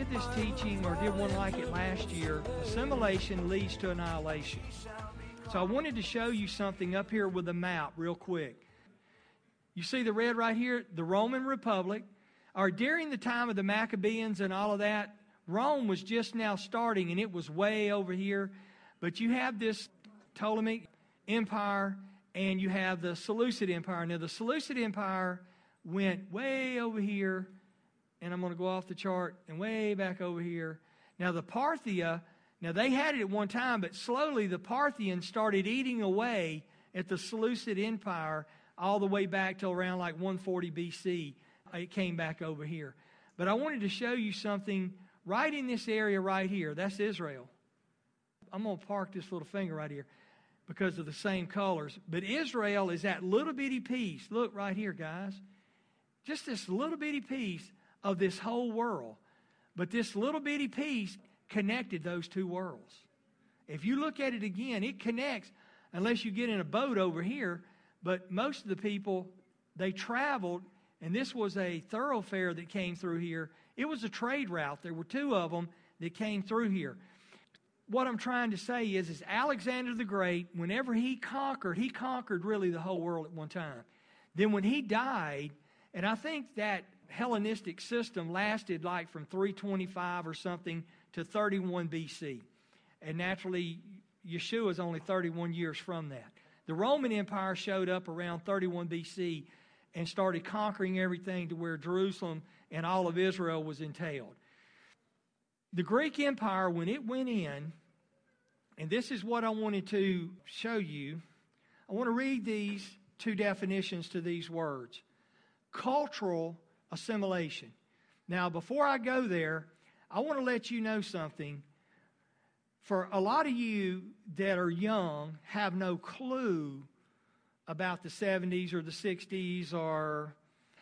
did this teaching, or did one like it last year, assimilation leads to annihilation. So I wanted to show you something up here with a map real quick. You see the red right here? The Roman Republic. Or during the time of the Maccabees and all of that, Rome was just now starting, and it was way over here. But you have this Ptolemaic Empire, and you have the Seleucid Empire. Now, the Seleucid Empire went way over here, and I'm going to go off the chart, and way back over here. Now, the Parthia, now they had it at one time, but slowly the Parthians started eating away at the Seleucid Empire all the way back till around like 140 BC. It came back over here. But I wanted to show you something right in this area right here. That's Israel. I'm going to park this little finger right here because of the same colors. But Israel is that little bitty piece. Look right here, guys. Just this little bitty piece of this whole world. But this little bitty piece connected those two worlds. If you look at it again, it connects, unless you get in a boat over here. But most of the people, they traveled, and this was a thoroughfare that came through here. It was a trade route. There were two of them that came through here. What I'm trying to say is Alexander the Great, whenever he conquered really the whole world at one time. Then when he died, and I think that Hellenistic system lasted like from 325 or something to 31 BC. And naturally, Yeshua is only 31 years from that. The Roman Empire showed up around 31 BC and started conquering everything to where Jerusalem and all of Israel was entailed. The Greek Empire, when it went in, and this is what I wanted to show you, I want to read these two definitions to these words. Cultural assimilation. Now, before I go there, I want to let you know something. For a lot of you that are young, have no clue about the 70s or the 60s, or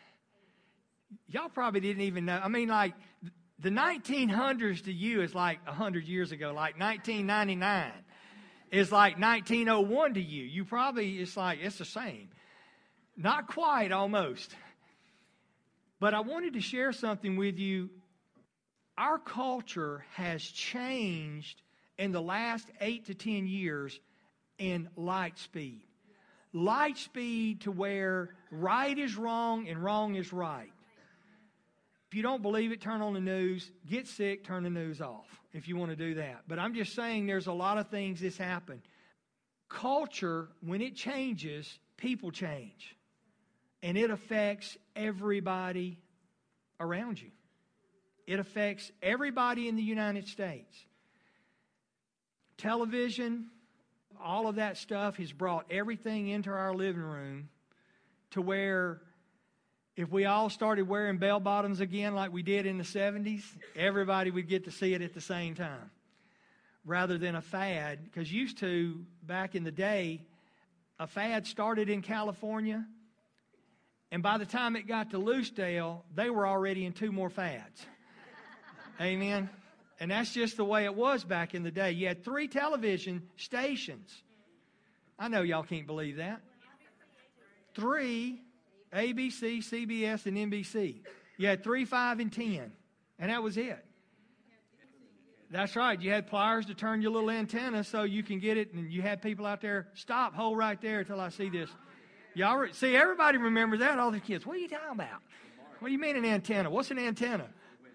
y'all probably didn't even know. I mean, like, the 1900s to you is like 100 years ago. Like 1999 is like 1901 to you. You probably, it's the same. Not quite, almost. But I wanted to share something with you. Our culture has changed in the last 8 to 10 years in light speed. Light speed to where right is wrong and wrong is right. If you don't believe it, turn on the news. Get sick, turn the news off if you want to do that. But I'm just saying there's a lot of things that's happened. Culture, when it changes, people change. And it affects everybody around you. It affects everybody in the United States. Television, all of that stuff has brought everything into our living room to where if we all started wearing bell bottoms again like we did in the 70s, everybody would get to see it at the same time. Rather than a fad, because used to, back in the day, a fad started in California, and by the time it got to Loosedale, they were already in 2 more fads. Amen? And that's just the way it was back in the day. You had 3 television stations. I know y'all can't believe that. 3, ABC, CBS, and NBC. You had 3, 5, and 10. And that was it. That's right. You had pliers to turn your little antenna so you can get it. And you had people out there, stop, hold right there until I see this. Y'all see, everybody remembers that. All the kids, what are you talking about? What do you mean an antenna? What's an antenna?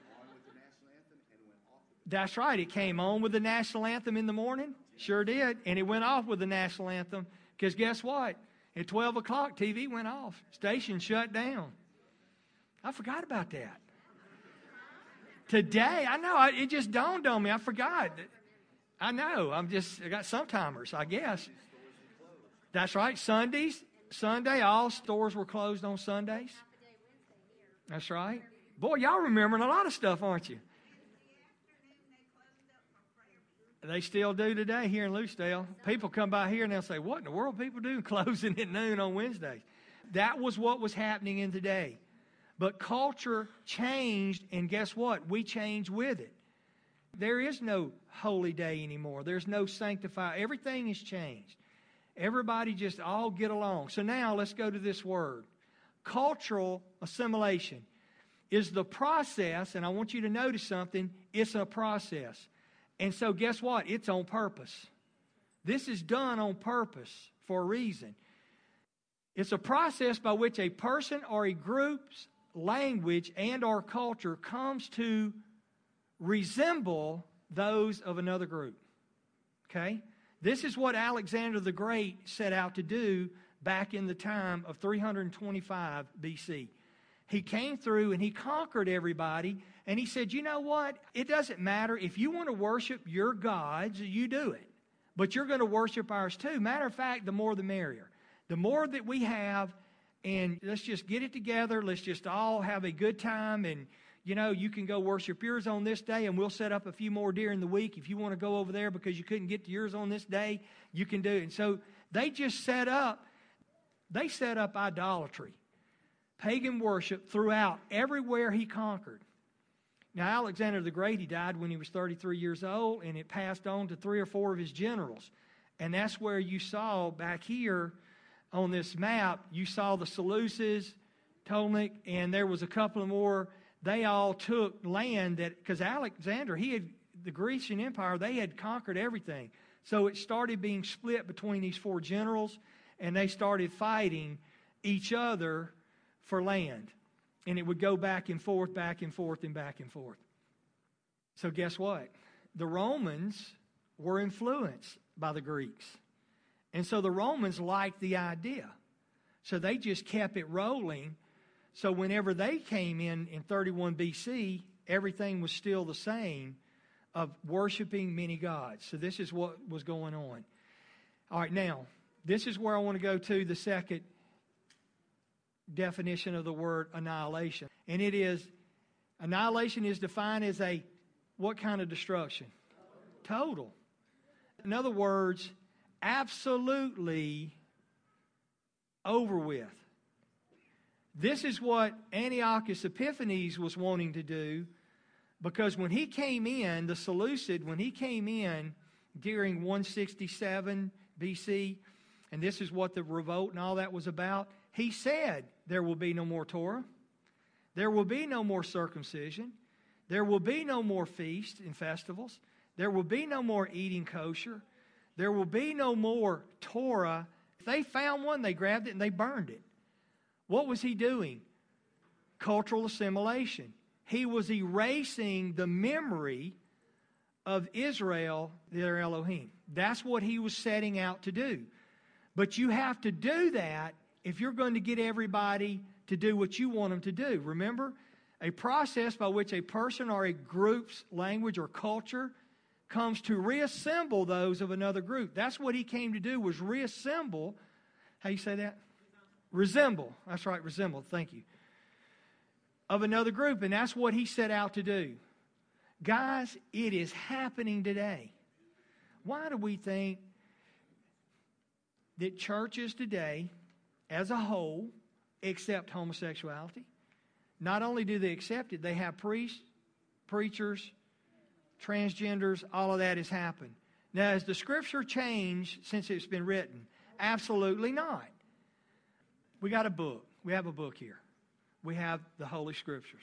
That's right. It came on with the national anthem in the morning. Sure did. And it went off with the national anthem. Because guess what? At 12 o'clock, TV went off. Station shut down. I forgot about that. Today, I know. It just dawned on me. I forgot. I know. I got some timers, I guess. That's right. Sunday, all stores were closed on Sundays. That's right. Boy, y'all remembering a lot of stuff, aren't you? They still do today here in Loosedale. People come by here and they'll say, what in the world people do closing at noon on Wednesdays? That was what was happening in today. But culture changed, and guess what? We changed with it. There is no holy day anymore. There's no sanctified. Everything has changed. Everybody just all get along. So now let's go to this word. Cultural assimilation. is the process, and I want you to notice something, it's a process. And so guess what? It's on purpose. This is done on purpose for a reason. It's a process by which a person or a group's language and or culture comes to resemble those of another group. Okay? This is what Alexander the Great set out to do back in the time of 325 BC. He came through and he conquered everybody, and he said, you know what? It doesn't matter. If you want to worship your gods, you do it. But you're going to worship ours too. Matter of fact, the more the merrier. The more that we have, and let's just get it together. Let's just all have a good time, and you can go worship yours on this day, and we'll set up a few more during the week. If you want to go over there because you couldn't get to yours on this day, you can do it. And so they just set up idolatry, pagan worship throughout everywhere he conquered. Now, Alexander the Great, he died when he was 33 years old, and it passed on to 3 or 4 of his generals. And that's where you saw back here on this map, you saw the Seleucids, Ptolemaic, and there was a couple of more. They all took land because Alexander, the Grecian Empire, they had conquered everything. So it started being split between these 4 generals, and they started fighting each other for land. And it would go back and forth, back and forth, and back and forth. So guess what? The Romans were influenced by the Greeks. And so the Romans liked the idea. So they just kept it rolling. So whenever they came in 31 BC, everything was still the same of worshiping many gods. So this is what was going on. All right, now, this is where I want to go to the second definition of the word annihilation. And it is, annihilation is defined as what kind of destruction? Total. In other words, absolutely over with. This is what Antiochus Epiphanes was wanting to do, because when he came in, the Seleucid, when he came in during 167 BC, and this is what the revolt and all that was about, he said there will be no more Torah, there will be no more circumcision, there will be no more feasts and festivals, there will be no more eating kosher, there will be no more Torah. If they found one, they grabbed it and they burned it. What was he doing? Cultural assimilation. He was erasing the memory of Israel, their Elohim. That's what he was setting out to do. But you have to do that if you're going to get everybody to do what you want them to do. Remember, a process by which a person or a group's language or culture comes to reassemble those of another group. That's what he came to do, was reassemble. How you say that? Resemble. That's right, resemble. Thank you. Of another group, and that's what he set out to do. Guys, it is happening today. Why do we think that churches today, as a whole, accept homosexuality? Not only do they accept it, they have priests, preachers, transgenders, all of that has happened. Now, has the Scripture changed since it's been written? Absolutely not. We got a book. We have a book here. We have the Holy Scriptures.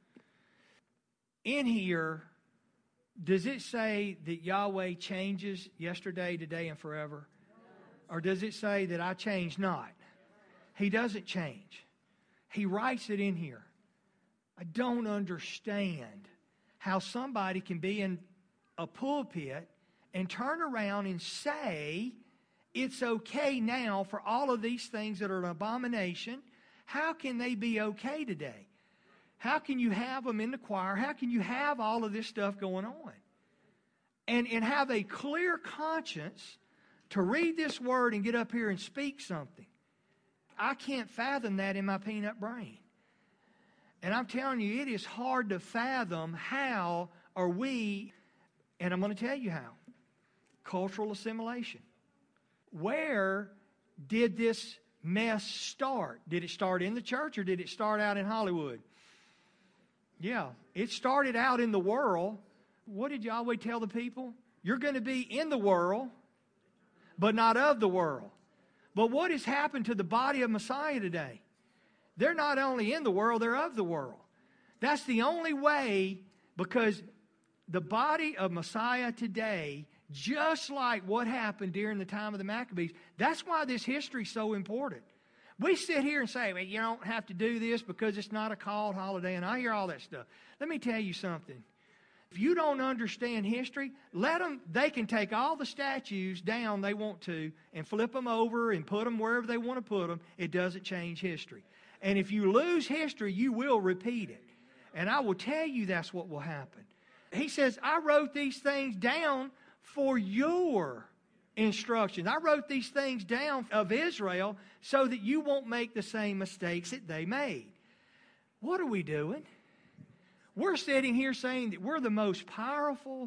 In here, does it say that Yahweh changes yesterday, today, and forever? Or does it say that I change not? He doesn't change. He writes it in here. I don't understand how somebody can be in a pulpit and turn around and say it's okay now for all of these things that are an abomination. How can they be okay today? How can you have them in the choir? How can you have all of this stuff going on? And have a clear conscience to read this word and get up here and speak something. I can't fathom that in my peanut brain. And I'm telling you, it is hard to fathom how are we, and I'm going to tell you how. Cultural assimilation. Where did this mess start? Did it start in the church or did it start out in Hollywood? Yeah, it started out in the world. What did Yahweh tell the people? You're going to be in the world, but not of the world. But what has happened to the body of Messiah today? They're not only in the world, they're of the world. That's the only way, because the body of Messiah today, just like what happened during the time of the Maccabees, that's why this history is so important. We sit here and say, well, you don't have to do this because it's not a called holiday, and I hear all that stuff. Let me tell you something. If you don't understand history, they can take all the statues down they want to and flip them over and put them wherever they want to put them. It doesn't change history. And if you lose history, you will repeat it. And I will tell you that's what will happen. He says, I wrote these things down for your instructions. I wrote these things down of Israel so that you won't make the same mistakes that they made. What are we doing? We're sitting here saying that we're the most powerful,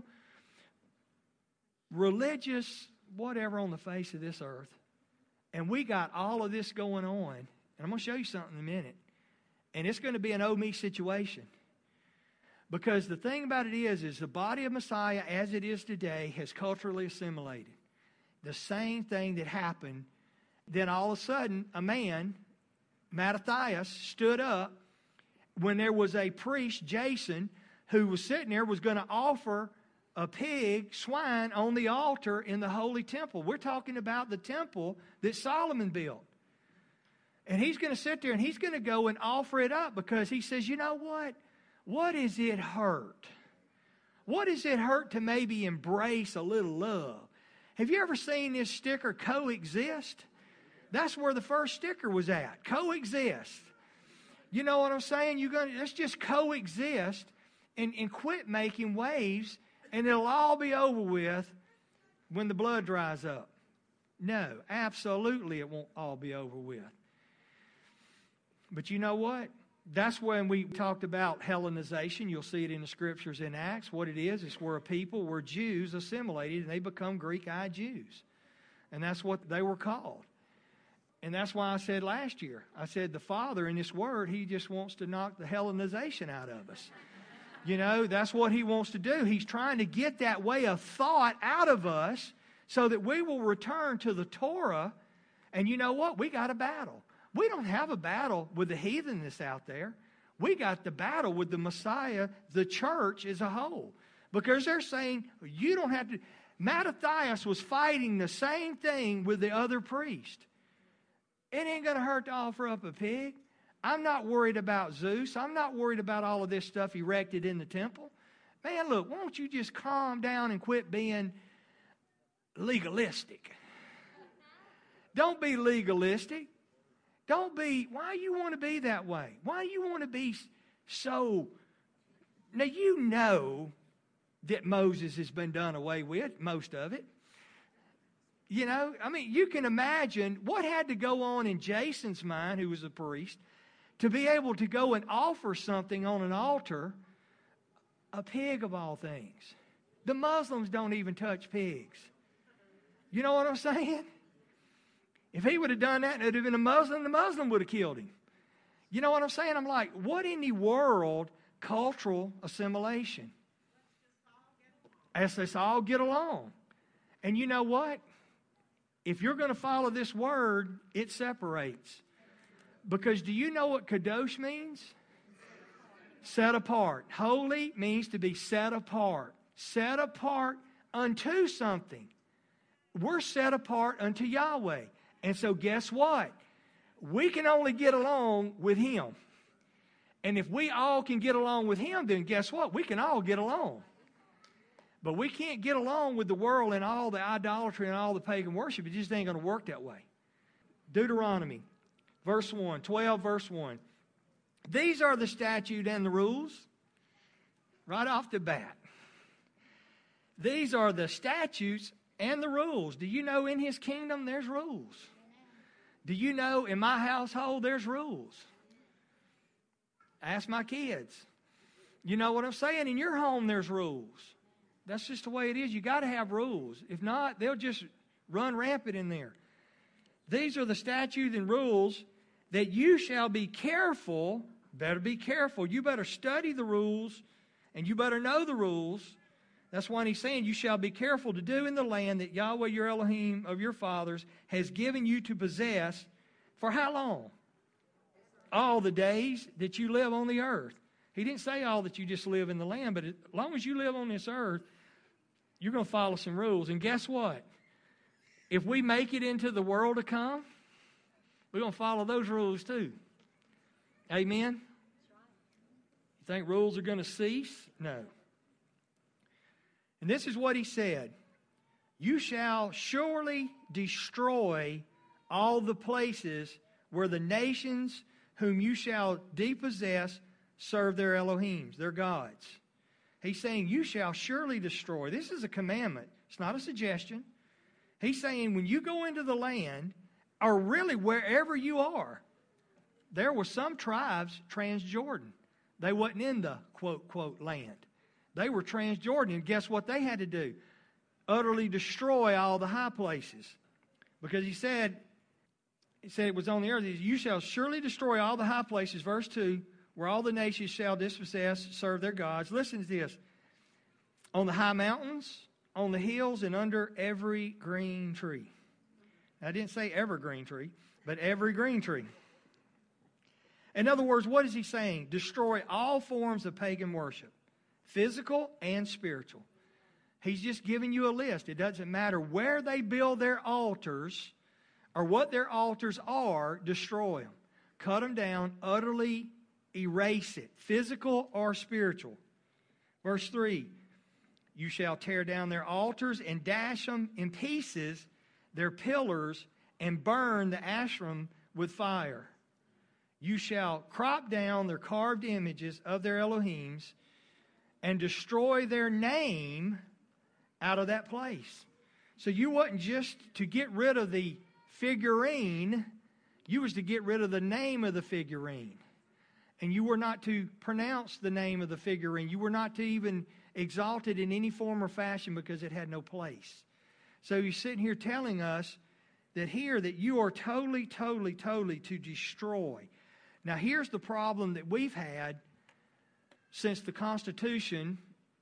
religious, whatever on the face of this earth. And we got all of this going on. And I'm going to show you something in a minute. And it's going to be an oh me situation. Because the thing about it is the body of Messiah as it is today has culturally assimilated. The same thing that happened. Then all of a sudden, a man, Mattathias, stood up when there was a priest, Jason, who was sitting there, was going to offer a pig, swine, on the altar in the holy temple. We're talking about the temple that Solomon built. And he's going to sit there and he's going to go and offer it up because he says, you know what? What does it hurt? What does it hurt to maybe embrace a little love? Have you ever seen this sticker, coexist? That's where the first sticker was at, coexist. You know what I'm saying? Let's just coexist and quit making waves, and it'll all be over with when the blood dries up. No, absolutely it won't all be over with. But you know what? That's when we talked about Hellenization. You'll see it in the scriptures in Acts. What it is where a people were Jews assimilated and they become Greek-eyed Jews. And that's what they were called. And that's why I said last year, I said the Father in this word, He just wants to knock the Hellenization out of us. You know, that's what He wants to do. He's trying to get that way of thought out of us so that we will return to the Torah. And you know what? We got a battle. We don't have a battle with the heathen that's out there. We got the battle with the Messiah, the church as a whole. Because they're saying, you don't have to. Mattathias was fighting the same thing with the other priest. It ain't going to hurt to offer up a pig. I'm not worried about Zeus. I'm not worried about all of this stuff erected in the temple. Man, look, why don't you just calm down and quit being legalistic? Don't be legalistic. Don't be, why you want to be that way? Why you want to be so, now you know that Moses has been done away with, most of it. You know, I mean, you can imagine what had to go on in Jason's mind, who was a priest, to be able to go and offer something on an altar, a pig of all things. The Muslims don't even touch pigs. You know what I'm saying? If he would have done that and it would have been a Muslim, the Muslim would have killed him. You know what I'm saying? I'm like, what in the world cultural assimilation? As let's all get along. And you know what? If you're going to follow this word, it separates. Because do you know what kadosh means? Set apart. Holy means to be set apart. Set apart unto something. We're set apart unto Yahweh. And so guess what? We can only get along with Him. And if we all can get along with Him, then guess what? We can all get along. But we can't get along with the world and all the idolatry and all the pagan worship. It just ain't going to work that way. Deuteronomy, verse 1, 12, verse 1. These are the statutes and the rules. Right off the bat. These are the statutes and the rules. Do you know in His kingdom there's rules? Do you know in my household there's rules? Ask my kids. You know what I'm saying? In your home there's rules. That's just the way it is. You got to have rules. If not, they'll just run rampant in there. These are the statutes and rules that you shall be careful. Better be careful. You better study the rules and you better know the rules. That's why He's saying you shall be careful to do in the land that Yahweh your Elohim of your fathers has given you to possess for how long? All the days that you live on the earth. He didn't say all that you just live in the land, but as long as you live on this earth, you're going to follow some rules. And guess what? If we make it into the world to come, we're going to follow those rules too. Amen? You think rules are going to cease? No. And this is what he said. You shall surely destroy all the places where the nations whom you shall depossess serve their Elohims, their gods. He's saying you shall surely destroy. This is a commandment. It's not a suggestion. He's saying when you go into the land, or really wherever you are, there were some tribes Transjordan. They wasn't in the quote, quote, land. They were Transjordan. And guess what they had to do? Utterly destroy all the high places. Because he said it was on the earth. You shall surely destroy all the high places, verse 2, where all the nations shall dispossess, serve their gods. Listen to this. On the high mountains, on the hills, and under every green tree. I didn't say evergreen tree, but every green tree. In other words, what is he saying? Destroy all forms of pagan worship, physical and spiritual. He's just giving you a list. It doesn't matter where they build their altars or what their altars are, destroy them. Cut them down, utterly erase it, physical or spiritual. Verse 3, you shall tear down their altars and dash them in pieces, their pillars, and burn the Asherim with fire. You shall crop down their carved images of their Elohims and destroy their name out of that place. So you wasn't just to get rid of the figurine, you was to get rid of the name of the figurine. And you were not to pronounce the name of the figurine. You were not to even exalt it in any form or fashion because it had no place. So he's sitting here telling us that here that you are totally to destroy. Now here's the problem that we've had since the Constitution,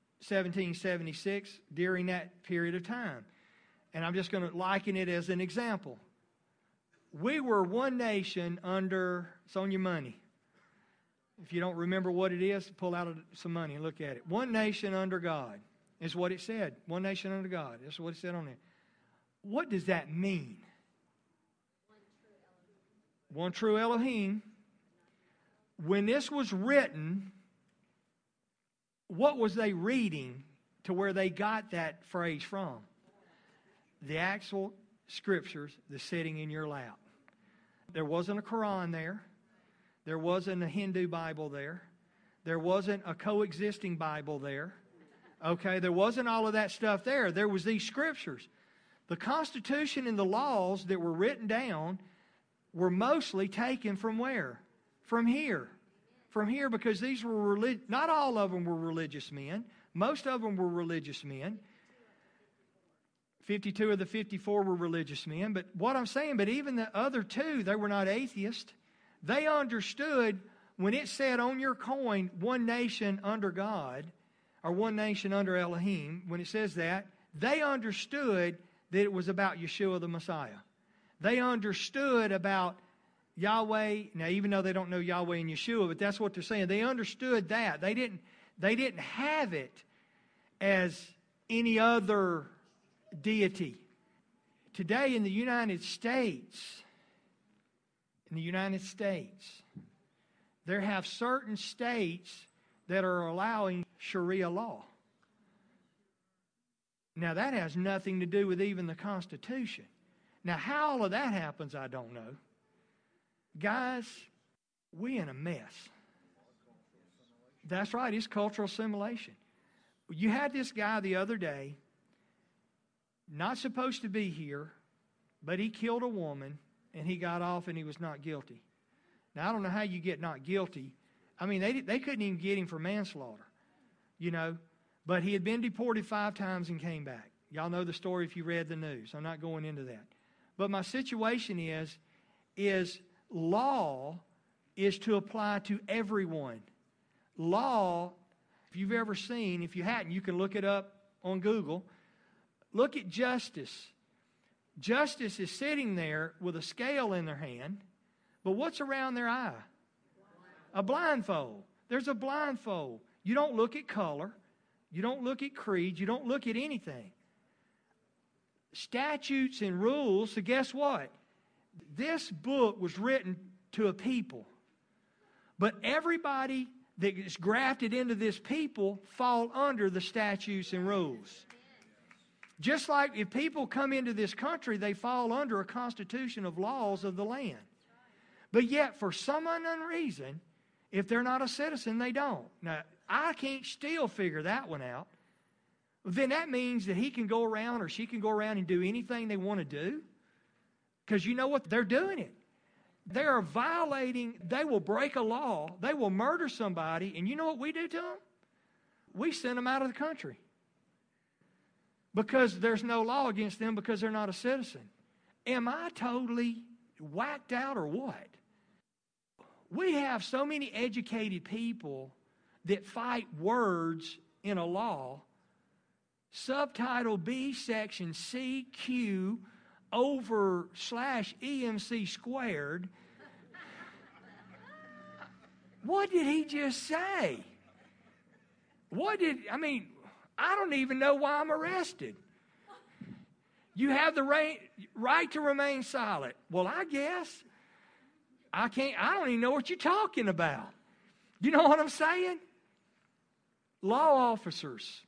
1776, during that period of time. And I'm just going to liken it as an example. We were one nation under, it's on your money. If you don't remember what it is, pull out some money and look at it. One nation under God is what it said. One nation under God. That's what it said on there. What does that mean? One true Elohim. When this was written, what was they reading to where they got that phrase from? The actual scriptures that's sitting in your lap. There wasn't a Quran there. There wasn't a Hindu Bible there. There wasn't a coexisting Bible there. Okay, there wasn't all of that stuff there. There was these scriptures. The Constitution and the laws that were written down were mostly taken from where? From here. From here, because these were not all of them were religious men. Most of them were religious men. 52 of the 54 were religious men. But what I'm saying, but even the other two, they were not atheists. They understood when it said on your coin, one nation under God, or one nation under Elohim, when it says that, they understood that it was about Yeshua the Messiah. They understood about Yahweh. Now, even though they don't know Yahweh and Yeshua, but that's what they're saying. They understood that. They didn't have it as any other deity. Today in the United States, there have certain states that are allowing Sharia law. Now, that has nothing to do with even the Constitution. Now, how all of that happens, I don't know. Guys, we in a mess. That's right, it's cultural assimilation. You had this guy the other day, not supposed to be here, but he killed a woman, and he got off and he was not guilty. Now, I don't know how you get not guilty. I mean, they couldn't even get him for manslaughter, But he had been deported 5 times and came back. Y'all know the story if you read the news. I'm not going into that. But my situation is law is to apply to everyone. Law, if you've ever seen, if you hadn't, you can look it up on Google. Look at justice. Justice is sitting there with a scale in their hand, but what's around their eye? A blindfold. There's a blindfold. You don't look at color. You don't look at creed. You don't look at anything. Statutes and rules. So guess what? This book was written to a people. But everybody that is grafted into this people fall under the statutes and rules. Just like if people come into this country, they fall under a constitution of laws of the land. But yet, for some unknown reason, if they're not a citizen, they don't. Now, I can't still figure that one out. Then that means that he can go around or she can go around and do anything they want to do. Because you know what? They're doing it. They are violating, they will break a law, they will murder somebody, and you know what we do to them? We send them out of the country. Because there's no law against them because they're not a citizen. Am I totally whacked out or what? We have so many educated people that fight words in a law. Subtitle B, section CQ /EMC squared. What did he just say? I don't even know why I'm arrested. You have the right to remain silent. Well, I guess I don't even know what you're talking about. You know what I'm saying? Law officers,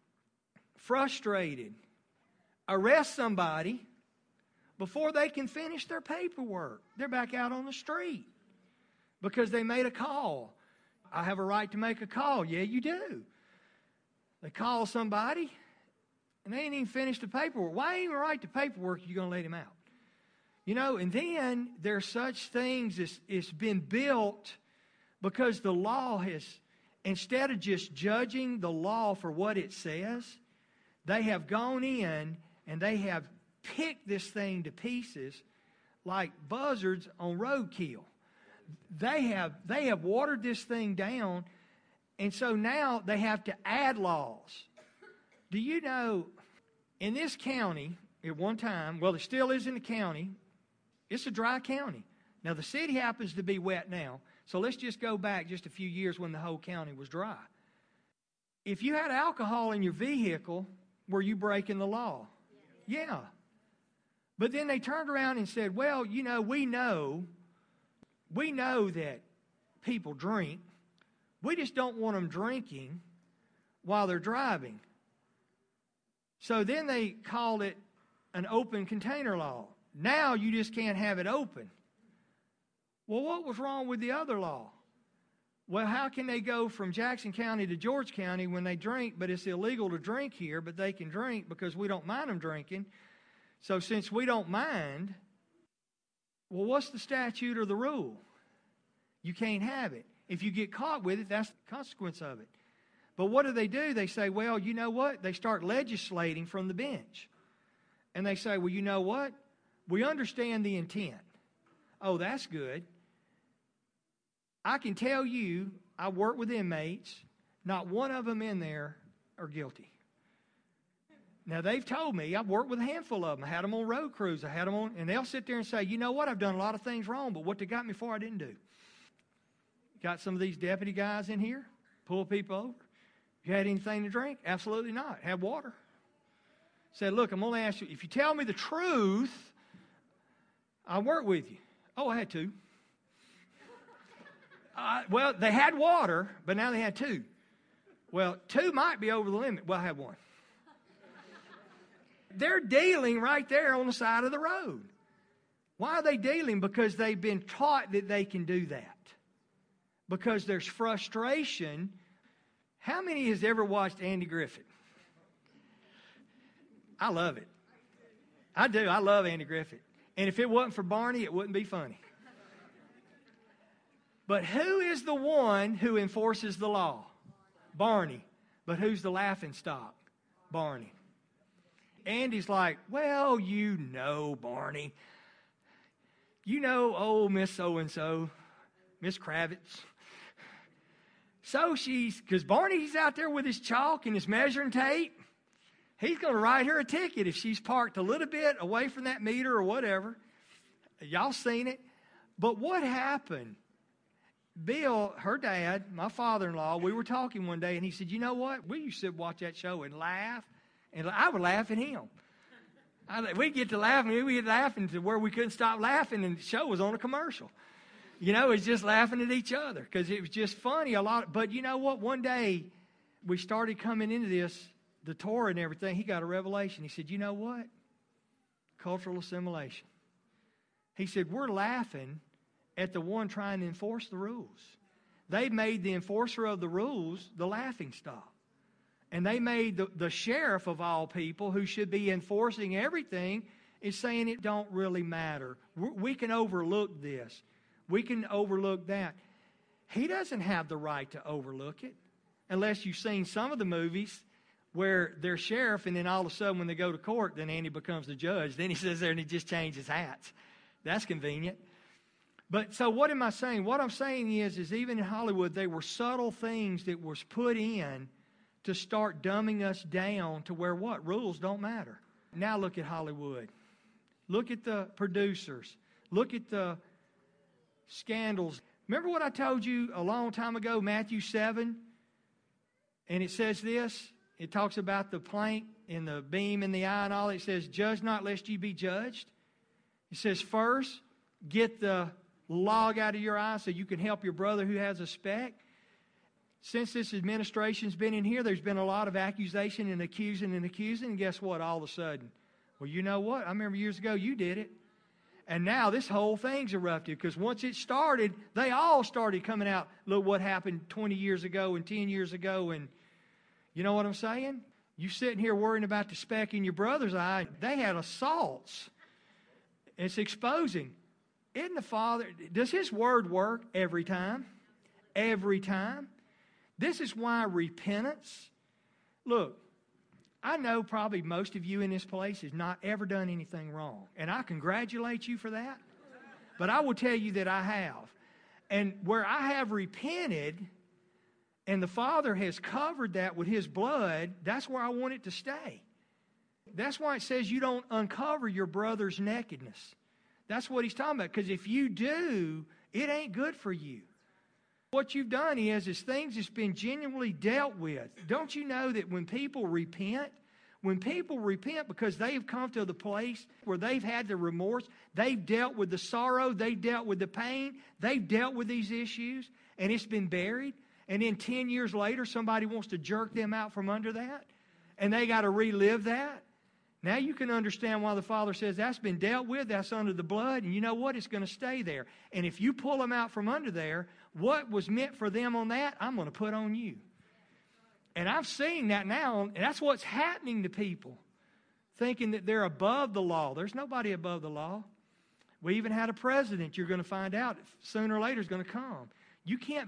frustrated, arrest somebody before they can finish their paperwork. They're back out on the street because they made a call. I have a right to make a call. Yeah, you do. They call somebody, and they ain't even finished the paperwork. Why ain't even write the paperwork if you're going to let him out? You know, and then there's such things as it's been built because the law has, instead of just judging the law for what it says, they have gone in and they have picked this thing to pieces like buzzards on roadkill. They have watered this thing down. And so now they have to add laws. Do you know, in this county, at one time, well, it still is in the county, it's a dry county. Now, the city happens to be wet now, so let's just go back just a few years when the whole county was dry. If you had alcohol in your vehicle, were you breaking the law? Yeah. But then they turned around and said, well, you know, we know that people drink. We just don't want them drinking while they're driving. So then they called it an open container law. Now you just can't have it open. Well, what was wrong with the other law? Well, how can they go from Jackson County to George County when they drink, but it's illegal to drink here, but they can drink because we don't mind them drinking? So since we don't mind, well, what's the statute or the rule? You can't have it. If you get caught with it, that's the consequence of it. But what do? They say, well, you know what? They start legislating from the bench. And they say, well, you know what? We understand the intent. Oh, that's good. I can tell you, I work with inmates, not one of them in there are guilty. Now, they've told me, I've worked with a handful of them. I had them on road crews. And they'll sit there and say, you know what? I've done a lot of things wrong, but what they got me for, I didn't do. Got some of these deputy guys in here, pull people over. You had anything to drink? Absolutely not. Had water. Said, look, I'm only asking you, if you tell me the truth, I'll work with you. Oh, I had two. Well, they had water, but now they had two. Well, two might be over the limit. Well, I had one. They're dealing right there on the side of the road. Why are they dealing? Because they've been taught that they can do that. Because there's frustration. How many has ever watched Andy Griffith? I love it. I do. I love Andy Griffith. And if it wasn't for Barney, it wouldn't be funny. But who is the one who enforces the law? Barney. But who's the laughing stock? Barney. Andy's like, well, you know, Barney. You know, old Miss So-and-so, Miss Kravitz. So because Barney's out there with his chalk and his measuring tape. He's going to write her a ticket if she's parked a little bit away from that meter or whatever. Y'all seen it. But what happened? Bill, her dad, my father-in-law, we were talking one day, and he said, you know what? We used to watch that show and laugh, and I would laugh at him. We'd get to laughing. We'd get laughing to where we couldn't stop laughing, and the show was on a commercial. You know, it's just laughing at each other because it was just funny a lot. But you know what? One day we started coming into this, the Torah and everything. He got a revelation. He said, you know what? Cultural assimilation. He said, we're laughing at the one trying to enforce the rules. They made the enforcer of the rules the laughing stock. And they made the sheriff of all people, who should be enforcing everything, is saying it don't really matter. We can overlook this. We can overlook that. He doesn't have the right to overlook it, unless you've seen some of the movies where they're sheriff, and then all of a sudden when they go to court, then Andy becomes the judge. Then he sits there and he just changes hats. That's convenient. But so what am I saying? What I'm saying is even in Hollywood, there were subtle things that was put in to start dumbing us down to where what? Rules don't matter. Now look at Hollywood. Look at the producers. Look at the scandals. Remember what I told you a long time ago, Matthew 7? And it says this. It talks about the plank and the beam in the eye and all. It says, judge not lest ye be judged. It says, first, get the log out of your eye so you can help your brother who has a speck. Since this administration's been in here, there's been a lot of accusation and accusing. And guess what? All of a sudden, well, you know what? I remember years ago you did it. And now this whole thing's erupted because once it started, they all started coming out. Look what happened 20 years ago and 10 years ago. And you know what I'm saying? You sitting here worrying about the speck in your brother's eye. They had assaults. It's exposing. Isn't the Father, does His Word work every time? Every time. This is why repentance, look, I know probably most of you in this place has not ever done anything wrong. And I congratulate you for that. But I will tell you that I have. And where I have repented, and the Father has covered that with His blood, that's where I want it to stay. That's why it says you don't uncover your brother's nakedness. That's what He's talking about. Because if you do, it ain't good for you. What you've done is things that's been genuinely dealt with. Don't you know that when people repent because they've come to the place where they've had the remorse, they've dealt with the sorrow, they've dealt with the pain, they've dealt with these issues, and it's been buried, and then 10 years later somebody wants to jerk them out from under that, and they got to relive that. Now you can understand why the Father says that's been dealt with, that's under the blood, and you know what? It's going to stay there. And if you pull them out from under there, what was meant for them on that, I'm going to put on you. And I'm seeing that now, and that's what's happening to people, thinking that they're above the law. There's nobody above the law. We even had a president, you're going to find out sooner or later is going to come. You can't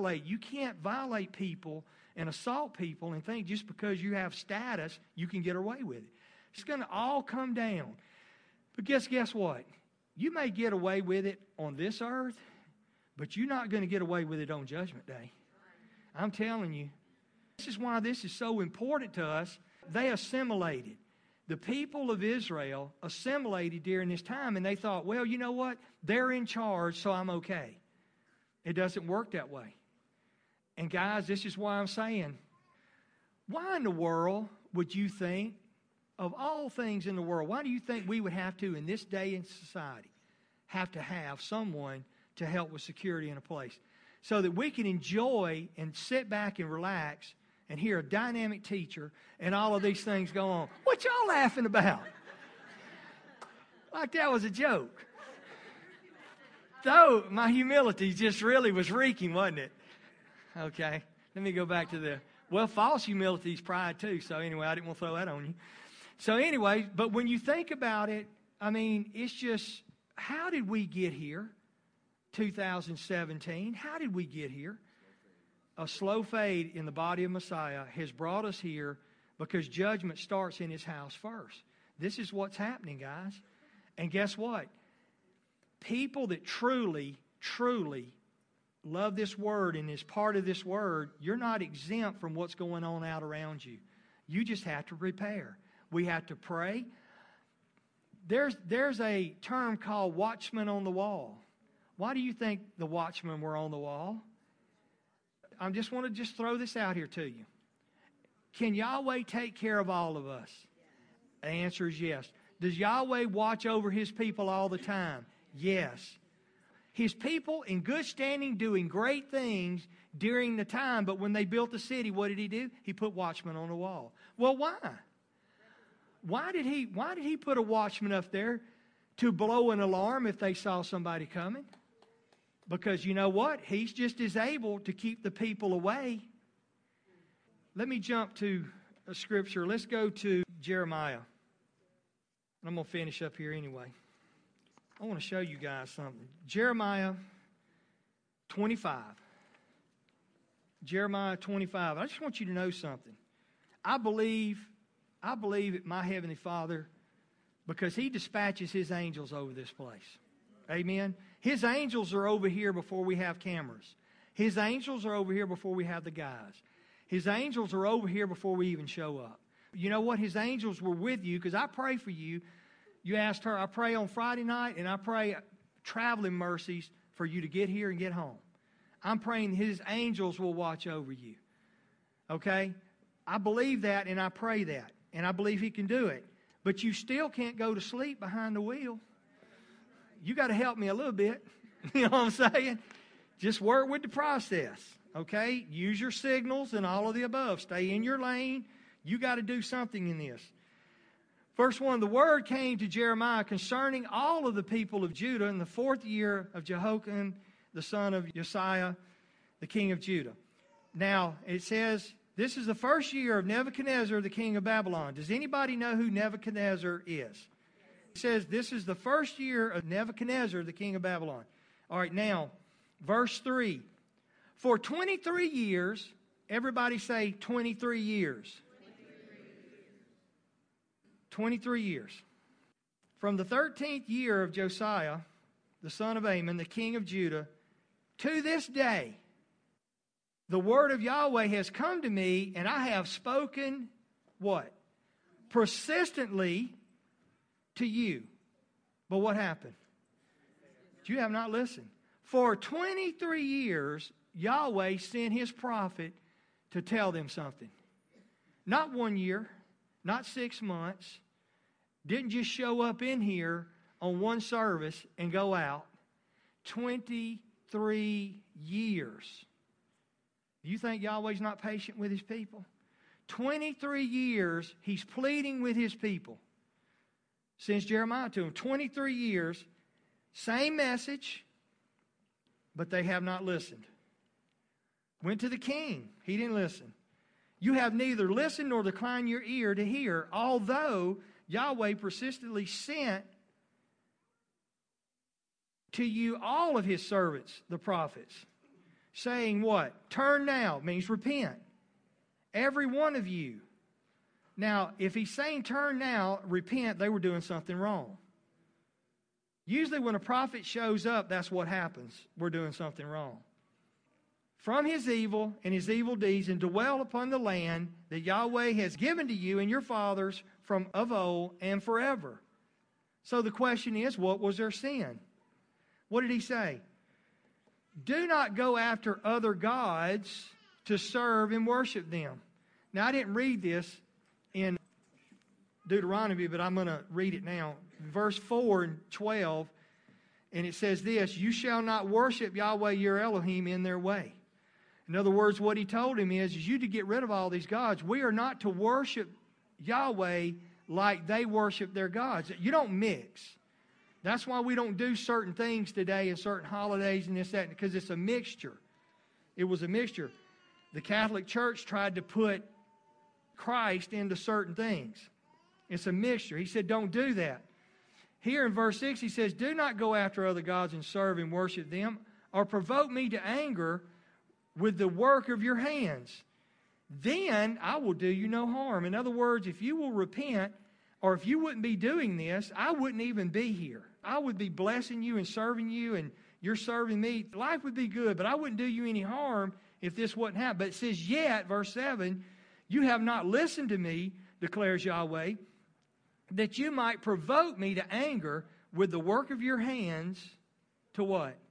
violate people and assault people and think just because you have status, you can get away with it. It's going to all come down. But guess what? You may get away with it on this earth, but you're not going to get away with it on Judgment Day. I'm telling you. This is why this is so important to us. They assimilated. The people of Israel assimilated during this time, and they thought, well, you know what? They're in charge, so I'm okay. It doesn't work that way. And guys, this is why I'm saying, why in the world would you think, of all things in the world, why do you think we would have to, in this day in society, have to have someone to help with security in a place? So that we can enjoy and sit back and relax and hear a dynamic teacher and all of these things go on. What y'all laughing about? Like that was a joke. Though my humility just really was reeking, wasn't it? Okay, let me go back to false humility is pride too. So anyway, I didn't want to throw that on you. So anyway, but when you think about it, I mean, it's just, how did we get here? 2017, how did we get here? A slow fade in the body of Messiah has brought us here because judgment starts in His house first. This is what's happening, guys. And guess what? People that truly, truly love this Word and is part of this Word, you're not exempt from what's going on out around you. You just have to prepare. We have to pray. There's a term called watchman on the wall. Why do you think the watchmen were on the wall? I just want to throw this out here to you. Can Yahweh take care of all of us? The answer is yes. Does Yahweh watch over His people all the time? Yes. His people in good standing doing great things during the time, but when they built the city, what did He do? He put watchmen on the wall. Well, why? Why did he put a watchman up there to blow an alarm if they saw somebody coming? Because you know what? He's just as able to keep the people away. Let me jump to a scripture. Let's go to Jeremiah. I'm going to finish up here anyway. I want to show you guys something. Jeremiah 25. Jeremiah 25. I just want you to know something. I believe that my Heavenly Father, because He dispatches His angels over this place. Amen. His angels are over here before we have cameras. His angels are over here before we have the guys. His angels are over here before we even show up. You know what? His angels were with you, because I pray for you. You asked her, I pray on Friday night, and I pray traveling mercies for you to get here and get home. I'm praying His angels will watch over you. Okay? I believe that, and I pray that. And I believe He can do it. But you still can't go to sleep behind the wheel. You got to help me a little bit. You know what I'm saying? Just work with the process. Okay? Use your signals and all of the above. Stay in your lane. You got to do something in this. Verse 1, the word came to Jeremiah concerning all of the people of Judah in the 4th year of Jehoiakim, the son of Josiah, the king of Judah. Now, it says, this is the 1st year of Nebuchadnezzar, the king of Babylon. Does anybody know who Nebuchadnezzar is? It says, this is the 1st year of Nebuchadnezzar, the king of Babylon. All right, now, verse 3. For 23 years, everybody say 23 years. 23 years. From the 13th year of Josiah, the son of Amon, the king of Judah, to this day, the word of Yahweh has come to me, and I have spoken, what? Persistently to you. But what happened? You have not listened. For 23 years, Yahweh sent His prophet to tell them something. Not 1 year, not 6 months. Didn't just show up in here on one service and go out. 23 years. Do you think Yahweh's not patient with His people? 23 years He's pleading with His people. Since Jeremiah to him. 23 years. Same message. But they have not listened. Went to the king. He didn't listen. You have neither listened nor declined your ear to hear, although Yahweh persistently sent to you all of His servants, the prophets, saying what? Turn now means repent. Every one of you. Now, if He's saying turn now, repent, they were doing something wrong. Usually when a prophet shows up, that's what happens. We're doing something wrong. From his evil and his evil deeds, and dwell upon the land that Yahweh has given to you and your fathers from of old and forever. So the question is, what was their sin? What did He say? Do not go after other gods to serve and worship them. Now, I didn't read this in Deuteronomy, but I'm going to read it now. Verse 4 and 12, and it says this, you shall not worship Yahweh your Elohim in their way. In other words, what He told him is you to get rid of all these gods. We are not to worship Yahweh like they worship their gods. You don't mix. That's why we don't do certain things today and certain holidays and this, that, because it's a mixture. It was a mixture. The Catholic Church tried to put Christ into certain things. It's a mixture. He said, don't do that. Here in verse 6, he says, do not go after other gods and serve and worship them, or provoke me to anger with the work of your hands. Then I will do you no harm. In other words, if you will repent, or if you wouldn't be doing this, I wouldn't even be here. I would be blessing you and serving you, and you're serving me. Life would be good, but I wouldn't do you any harm if this wouldn't happen. But it says, yet, verse 7, you have not listened to me, declares Yahweh, that you might provoke me to anger with the work of your hands to what?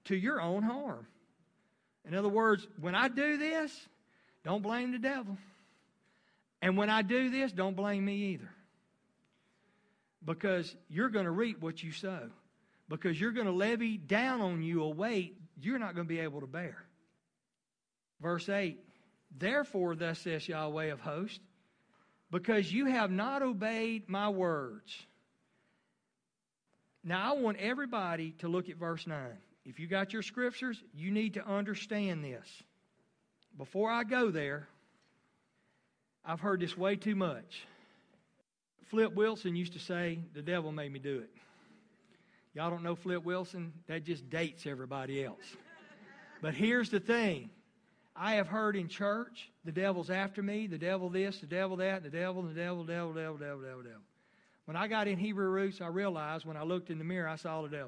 to your own harm. In other words, when I do this, don't blame the devil. And when I do this, don't blame me either. Because you're going to reap what you sow. Because you're going to levy down on you a weight you're not going to be able to bear. Verse 8, therefore, thus says Yahweh of hosts, because you have not obeyed my words. Now, I want everybody to look at verse 9. If you got your scriptures, you need to understand this. Before I go there, I've heard this way too much. Flip Wilson used to say, the devil made me do it. Y'all don't know Flip Wilson? That just dates everybody else. But here's the thing. I have heard in church, the devil's after me, the devil this, the devil that, the devil. When I got in Hebrew Roots, I realized when I looked in the mirror, I saw the devil.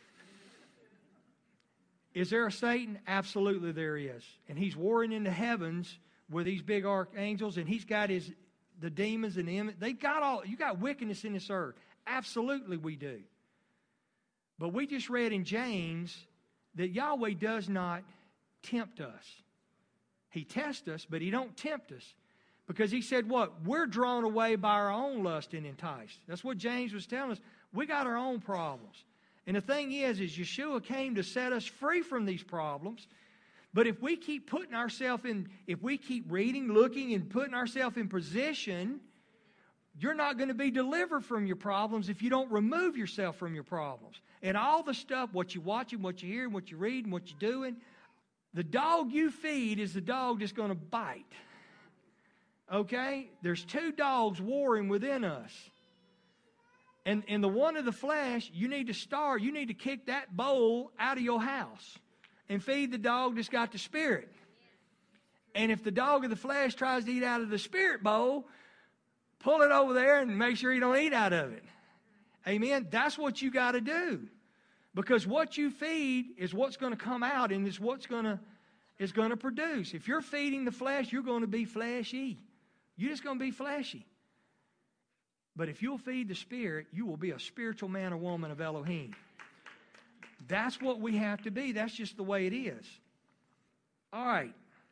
Is there a Satan? Absolutely there is. And he's warring in the heavens with these big archangels, and he's got the demons and the they got all. You got wickedness in this earth. Absolutely we do. But we just read in James that Yahweh does not tempt us. He tests us, but he don't tempt us. Because he said what? We're drawn away by our own lust and enticed. That's what James was telling us. We got our own problems. And the thing is Yeshua came to set us free from these problems. But if we keep putting ourselves in, if we keep reading, looking, and putting ourselves in position, you're not going to be delivered from your problems if you don't remove yourself from your problems. And all the stuff, what you're watching, what you're hearing, what you're reading, what you're doing, the dog you feed is the dog that's going to bite. Okay? There's two dogs warring within us. And the one of the flesh, you need to kick that bowl out of your house and feed the dog that's got the spirit. And if the dog of the flesh tries to eat out of the spirit bowl, pull it over there and make sure he don't eat out of it. Amen? That's what you got to do. Because what you feed is what's going to come out and is what's going to produce. If you're feeding the flesh, you're going to be fleshy. You're just going to be fleshy. But if you'll feed the Spirit, you will be a spiritual man or woman of Elohim. That's what we have to be. That's just the way it is. All right.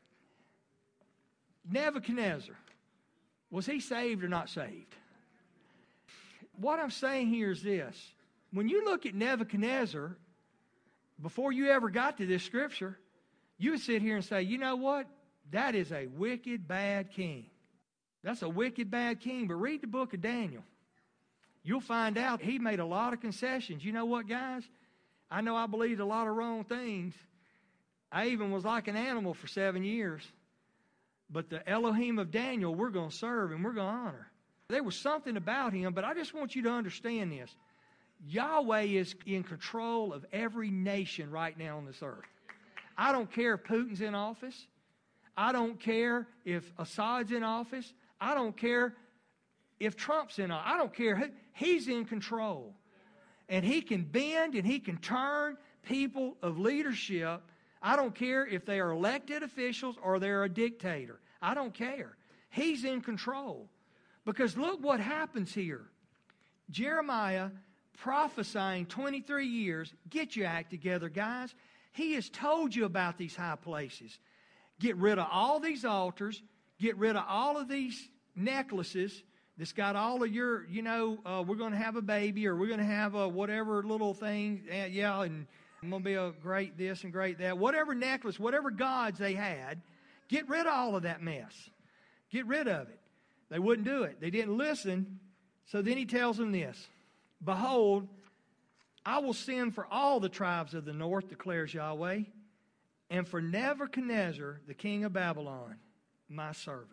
Nebuchadnezzar. Was he saved or not saved? What I'm saying here is this. When you look at Nebuchadnezzar, before you ever got to this scripture, you would sit here and say, you know what? That is a wicked, bad king. That's a wicked, bad king. But read the book of Daniel. You'll find out he made a lot of concessions. You know what, guys? I know I believed a lot of wrong things. I even was like an animal for 7 years. But the Elohim of Daniel, we're going to serve and we're going to honor. There was something about him, but I just want you to understand this. Yahweh is in control of every nation right now on this earth. I don't care if Putin's in office. I don't care if Assad's in office. I don't care if Trump's in office. I don't care who. He's in control. And he can bend and he can turn people of leadership. I don't care if they are elected officials or they're a dictator. I don't care. He's in control. Because look what happens here. Jeremiah prophesying 23 years. Get your act together, guys. He has told you about these high places. Get rid of all these altars. Get rid of all of these necklaces that's got all of your, we're going to have a baby or we're going to have a whatever little thing. Yeah, and I'm going to be a great this and great that. Whatever necklace, whatever gods they had, get rid of all of that mess. Get rid of it. They wouldn't do it. They didn't listen. So then he tells them this. Behold, I will send for all the tribes of the north, declares Yahweh, and for Nebuchadnezzar, the king of Babylon, my servant.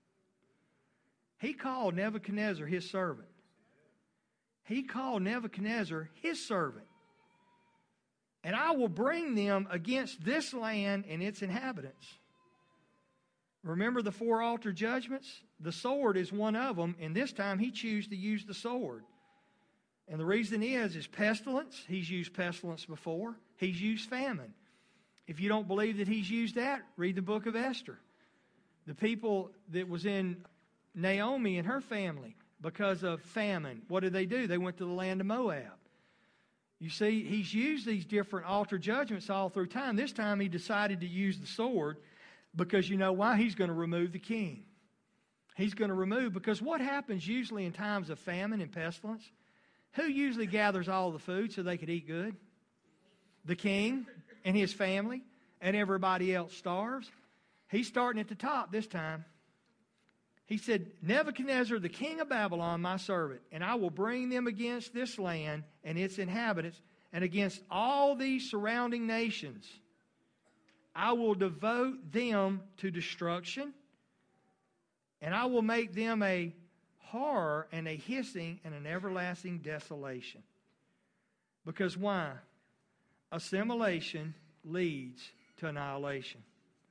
He called Nebuchadnezzar his servant. He called Nebuchadnezzar his servant. And I will bring them against this land and its inhabitants. Remember the 4 altar judgments? The sword is one of them, and this time he chose to use the sword. And the reason is pestilence. He's used pestilence before. He's used famine. If you don't believe that he's used that, read the book of Esther. The people that was in Naomi and her family, because of famine, what did? They went to the land of Moab. You see, he's used these different altar judgments all through time. This time he decided to use the sword because you know why? He's going to remove the king. He's going to remove, because what happens usually in times of famine and pestilence? Who usually gathers all the food so they could eat good? The king and his family, and everybody else starves. He's starting at the top this time. He said, Nebuchadnezzar, the king of Babylon, my servant, and I will bring them against this land and its inhabitants, and against all these surrounding nations. I will devote them to destruction, and I will make them a horror and a hissing and an everlasting desolation. Because why? Assimilation leads to annihilation.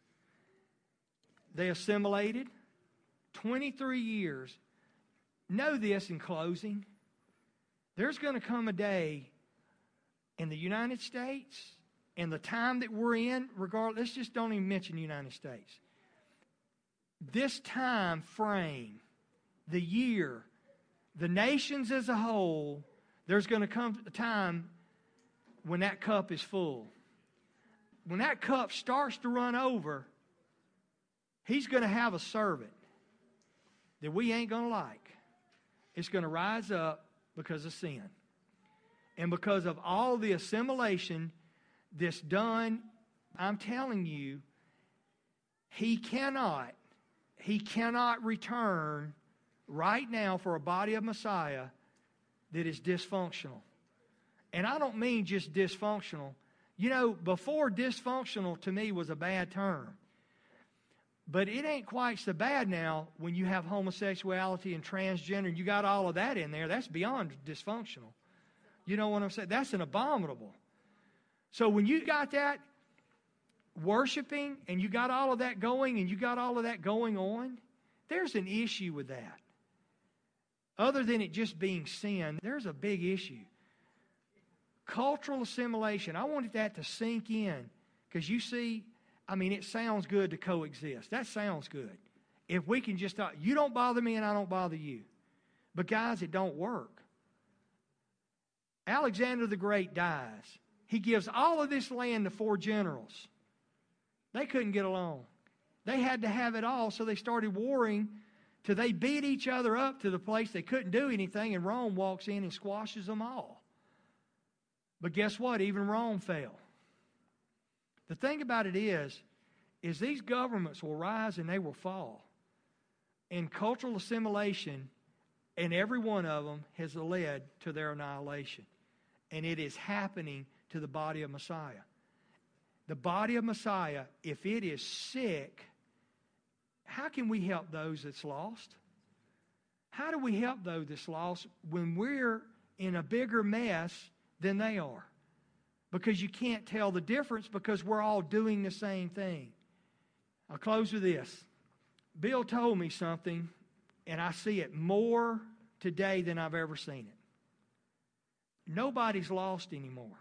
They assimilated 23 years. Know this in closing. There's going to come a day in the United States, in the time that we're in, regardless, let's just don't even mention the United States. This time frame, the year, the nations as a whole, there's going to come a time when that cup is full. When that cup starts to run over, he's going to have a servant that we ain't going to like. It's going to rise up because of sin. And because of all the assimilation that's done, I'm telling you, he cannot return right now for a body of Messiah that is dysfunctional. And I don't mean just dysfunctional. You know, before dysfunctional to me was a bad term. But it ain't quite so bad now when you have homosexuality and transgender and you got all of that in there. That's beyond dysfunctional. You know what I'm saying? That's an abominable. So when you got that worshiping and you got all of that going and you got all of that going on, there's an issue with that. Other than it just being sin, there's a big issue. Cultural assimilation. I wanted that to sink in because you see, I mean, it sounds good to coexist. That sounds good. If we can just talk, you don't bother me and I don't bother you. But guys, it don't work. Alexander the Great dies. He gives all of this land to 4 generals. They couldn't get along. They had to have it all, so they started warring till they beat each other up to the place they couldn't do anything, and Rome walks in and squashes them all. But guess what? Even Rome fell. The thing about it is these governments will rise and they will fall. And cultural assimilation, and every one of them has led to their annihilation. And it is happening to the body of Messiah. The body of Messiah, if it is sick, how can we help those that's lost? How do we help those that's lost when we're in a bigger mess than they are? Because you can't tell the difference because we're all doing the same thing. I'll close with this. Bill told me something, and I see it more today than I've ever seen it. Nobody's lost anymore.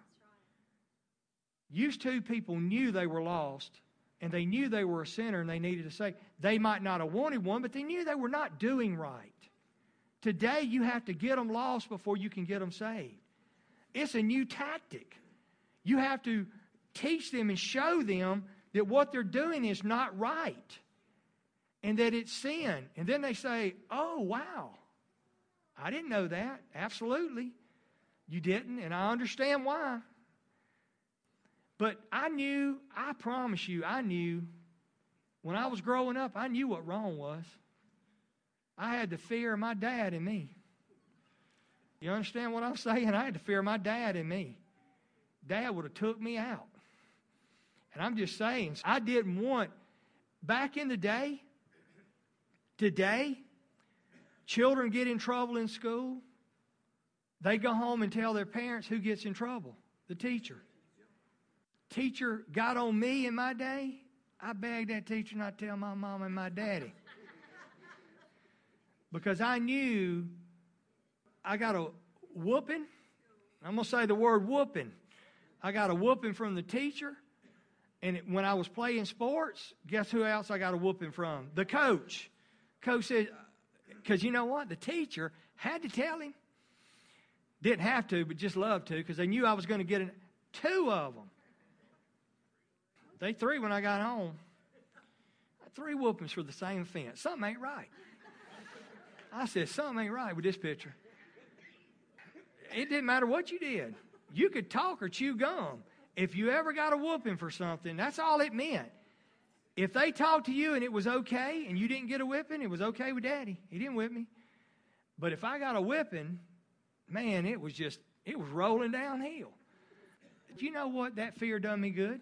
Used to, people knew they were lost, and they knew they were a sinner and they needed to say, they might not have wanted one, but they knew they were not doing right. Today, you have to get them lost before you can get them saved. It's a new tactic. You have to teach them and show them that what they're doing is not right and that it's sin. And then they say, oh, wow, I didn't know that. Absolutely. You didn't, and I understand why. But I promise you, I knew, when I was growing up, I knew what wrong was. I had the fear of my dad in me. You understand what I'm saying? I had the fear of my dad in me. Dad would have took me out. And I'm just saying, I didn't want, back in the day, today, children get in trouble in school. They go home and tell their parents who gets in trouble. The teacher. Teacher got on me in my day. I begged that teacher not to tell my mom and my daddy. Because I knew I got a whooping. I'm going to say the word whooping. I got a whooping from the teacher. And when I was playing sports, guess who else I got a whooping from? The coach. Coach said, because you know what? The teacher had to tell him. Didn't have to, but just loved to, because they knew I was going to get 2 of them. They 3 when I got home. 3 whoopings for the same offense. Something ain't right. I said, something ain't right with this picture. It didn't matter what you did. You could talk or chew gum. If you ever got a whooping for something, that's all it meant. If they talked to you and it was okay and you didn't get a whipping, it was okay with Daddy. He didn't whip me. But if I got a whipping, man, it was rolling downhill. Do you know what? That fear done me good.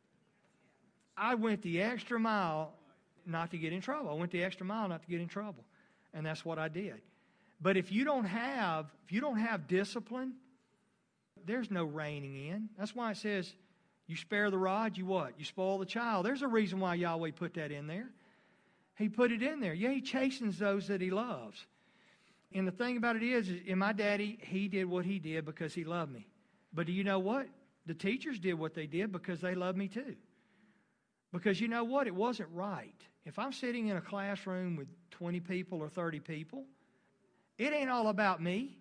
I went the extra mile not to get in trouble. I went the extra mile not to get in trouble. And that's what I did. But if you don't have discipline, there's no reining in. That's why it says, you spare the rod, you what? You spoil the child. There's a reason why Yahweh put that in there. He put it in there. Yeah, He chastens those that He loves. And the thing about it is in my daddy, he did what he did because he loved me. But do you know what? The teachers did what they did because they loved me too. Because you know what? It wasn't right. If I'm sitting in a classroom with 20 people or 30 people, it ain't all about me.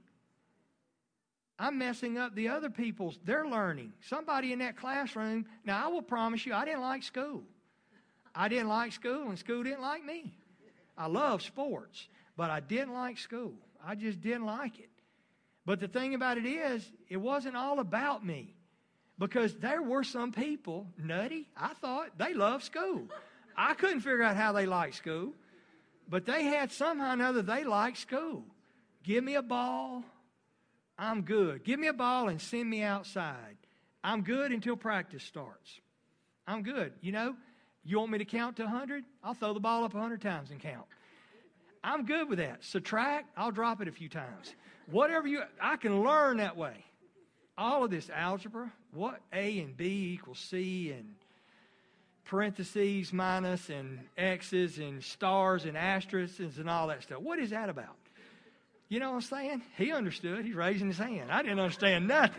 I'm messing up the other people's, their learning. Somebody in that classroom, now I will promise you, I didn't like school. I didn't like school, and school didn't like me. I love sports, but I didn't like school. I just didn't like it. But the thing about it is, it wasn't all about me. Because there were some people, nutty, I thought, they loved school. I couldn't figure out how they liked school. But they had somehow or another, they liked school. Give me a ball, I'm good. Give me a ball and send me outside. I'm good until practice starts. I'm good. You know, you want me to count to 100? I'll throw the ball up 100 times and count. I'm good with that. Subtract, I'll drop it a few times. I can learn that way. All of this algebra, what A and B equals C and parentheses, minus, and X's and stars and asterisks and all that stuff. What is that about? You know what I'm saying? He understood. He's raising his hand. I didn't understand nothing.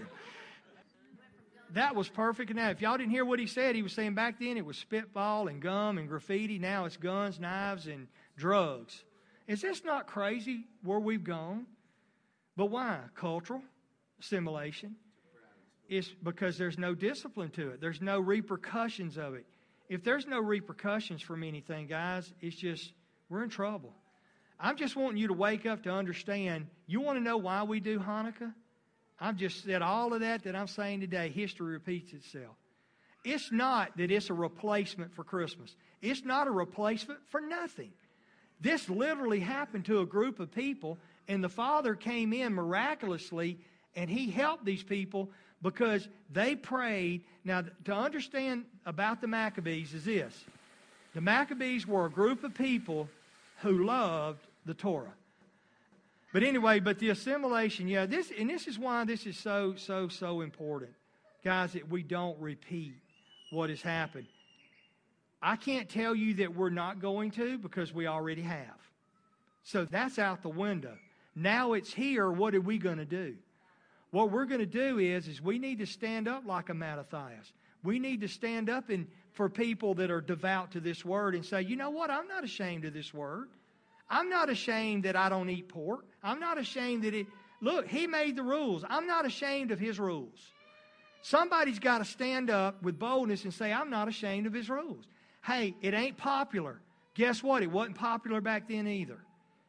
That was perfect. Now, if y'all didn't hear what he said, he was saying back then it was spitball and gum and graffiti. Now it's guns, knives, and drugs. Is this not crazy where we've gone? But why? Cultural assimilation. It's because there's no discipline to it. There's no repercussions of it. If there's no repercussions from anything, guys, it's just, we're in trouble. I'm just wanting you to wake up to understand. You want to know why we do Hanukkah? I've just said all of that I'm saying today. History repeats itself. It's not that it's a replacement for Christmas. It's not a replacement for nothing. This literally happened to a group of people, and the Father came in miraculously, and He helped these people because they prayed. Now, to understand about the Maccabees is this. The Maccabees were a group of people who loved the Torah. But anyway, the assimilation, this is why this is so important. Guys, that we don't repeat what has happened. I can't tell you that we're not going to because we already have. So that's out the window. Now it's here, what are we going to do? What we're going to do is we need to stand up like a Mattathias. We need to stand up for people that are devout to this word and say, you know what, I'm not ashamed of this word. I'm not ashamed that I don't eat pork. I'm not ashamed that look, He made the rules. I'm not ashamed of His rules. Somebody's got to stand up with boldness and say, I'm not ashamed of His rules. Hey, it ain't popular. Guess what? It wasn't popular back then either.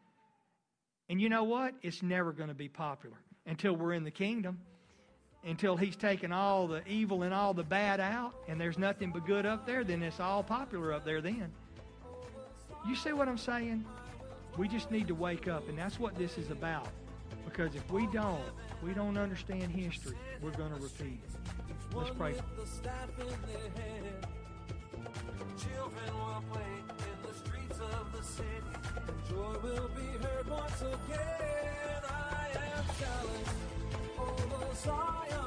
And you know what? It's never going to be popular until we're in the kingdom, until He's taken all the evil and all the bad out, and there's nothing but good up there, then it's all popular up there then. You see what I'm saying? We just need to wake up, and that's what this is about. Because if we don't understand history, we're going to repeat it. Let's pray. Children will play in the streets of the city, and joy will be heard once again. I am jealous over Zion.